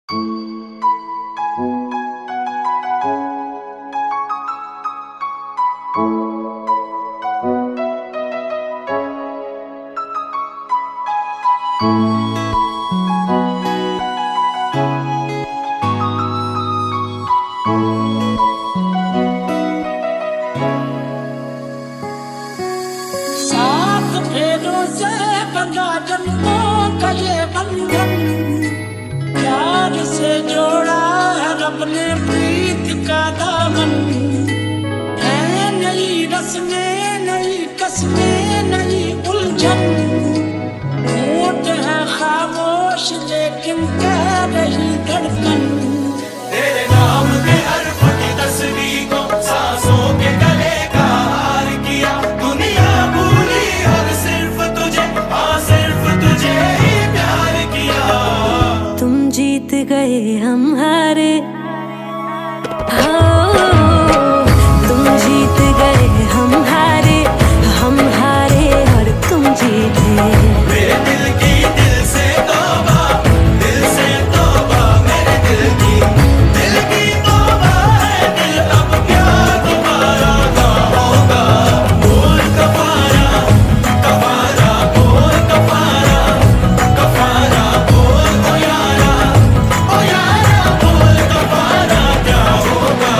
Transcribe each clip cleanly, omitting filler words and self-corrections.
सात फेरों से बंधा जन्मों का ये बंधन, प्यार से जोड़ा है रब ने प्रीत का दामन। है नई रस्में, नई कस्में, नई उलझन, होठ है खामोश लेकिन कह रही धड़कन। तेरे नाम के हर्फ की तस्वीर को सांसों के गले का हार किया, दुनिया भूली और सिर्फ तुझे, हाँ सिर्फ तुझे ही प्यार किया। तुम जीत गए हम हारे, तुम जीत गए हम हारे और तुम जीते। मेरे दिल की दिल से तौबा, दिल से तौबा, मेरे दिल की तौबा है। दिल अब क्या दोबारा ना होगा, बोल कफारा, कफारा बोल कफारा, कफारा बोल ओ यारा बोल कफारा क्या होगा।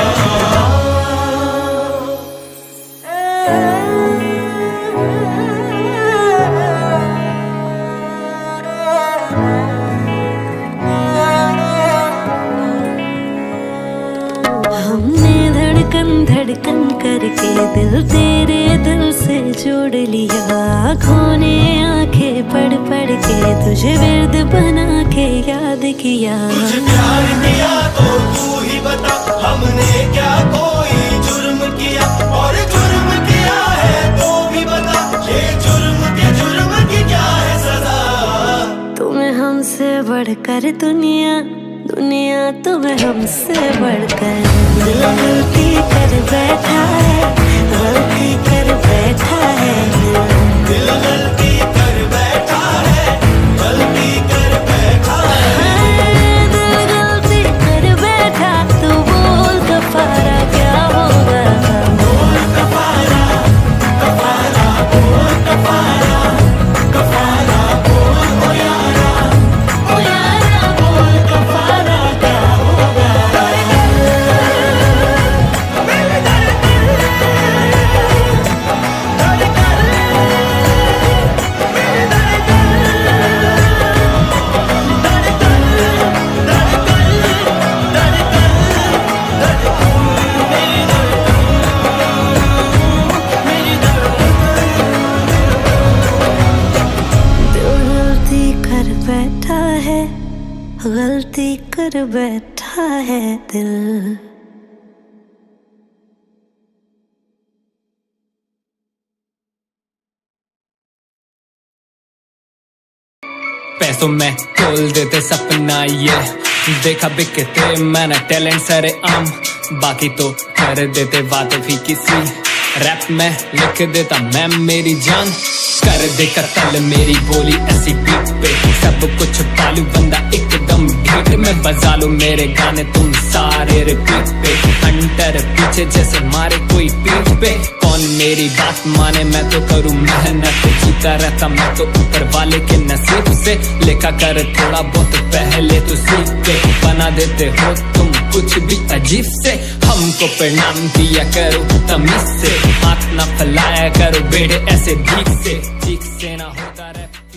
हमने धड़कन धड़कन करके दिल तेरे दिल से जोड़ लिया, आँखों ने आंखें पढ़ पढ़ के तुझे विर्द बना के याद किया। तुझे प्यार किया तो तू ही बता, हमने क्या कोई जुर्म किया, और जुर्म किया है तो भी बता, ये जुर्म की क्या है सजा। तुम्हें हमसे बढ़कर दुनिया, दुनिया तुम्हें हमसे बढ़कर। दिल गलती कर बैठा है, गलती कर बैठा है। दिल गलती कर बैठा है, गलती कर बैठा है। दिल गलती कर बैठा, तू बोल कफारा क्या होगा। बोल कफारा, कफारा बोल कफारा, कफारा बोल ओ यारा बोल कफारा क्या होगा। गलती कर बैठा है दिल। पैसों में खोल देते सपना, ये देखा बिकते मैंने टैलेंट सारे आम, बाकी तो कर देते बात भी किसी। रैप में लिख देता मैं मेरी जान, कर दे कत्ल मेरी बोली ऐसी बीट पे। सब कुछ पालू बंदा एकदम ढीठ में, बजा लो मेरे गाने तुम सारे रिपीट पे। हंटर पीछे जैसे मारे कोई पीठ पे, कौन मेरी बात माने, मैं तो करूँ मेहनत। जीता रहता मैं तो ऊपर वाले के नसीब से, लिखा कर थोड़ा बहुत पहले तो सीख के। बना देते हो तुम कुछ भी अजीब से, हमको प्रणाम दिया करो तमीज से। हाथ ना फैलाया करो बेड़े ऐसे भीख से ना होता रहे।